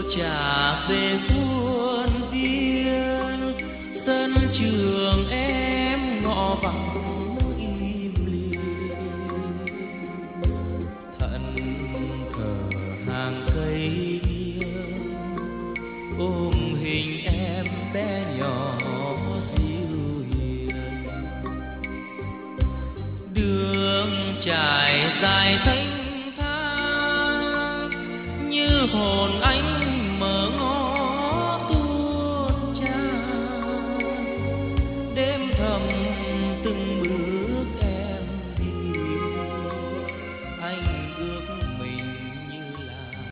trả về khuôn viên sân trường em ngõ vắng im lìm, thẫn thờ hàng cây nghiêng ôm hình em bé nhỏ dịu hiền. Đường trải dài thênh thang như hồn anh